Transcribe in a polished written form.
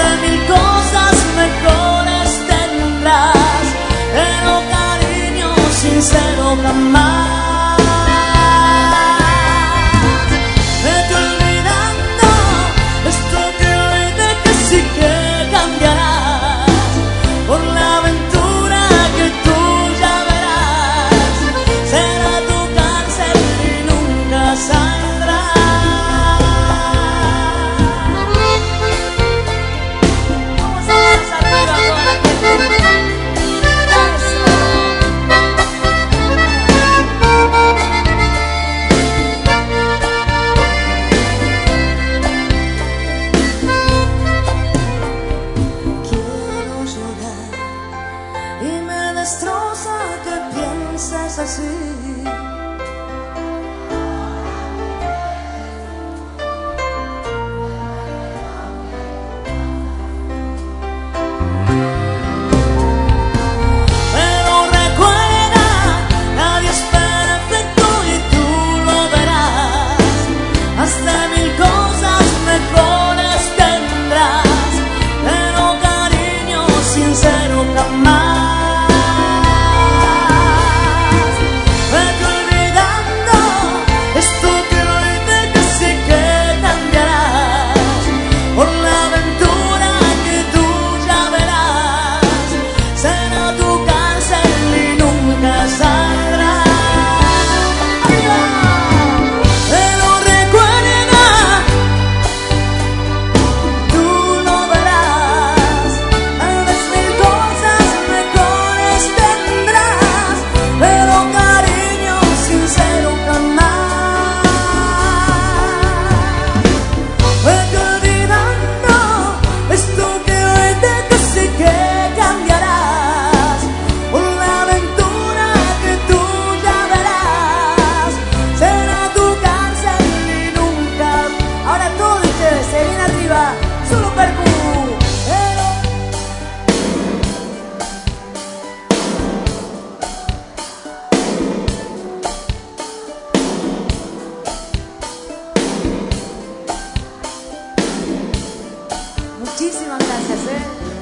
mil cosas mejores tendrás, pero cariño sincero jamás. Vete olvidando esto que hoy de que sí que cambiarás, por la aventura que tú ya verás. Será tu cárcel y nunca saldrás. Vamos a más arriba con la gente. Quiero llorar y me destroza que pienses así. Pero recuerda, nadie es perfecto y tú lo verás. Hasta mil cosas mejores tendrás, pero cariño sincero jamás. Vete olvidando esto que hoy de que sí que cambiarás, por la aventura que tú ya verás. Será tu cárcel y nunca saldrás. ¡Arriba! Pero recuerda, tú lo verás. Tal vez mil cosas mejores tendrás, pero cariño sincero jamás. Vete olvidando esto que hoy de que sí que cambiarás, por la aventura que tú ya verás. Será tu cárcel y nunca. Ahora todos ustedes se vienen arriba, solo percu. Muchísimas gracias,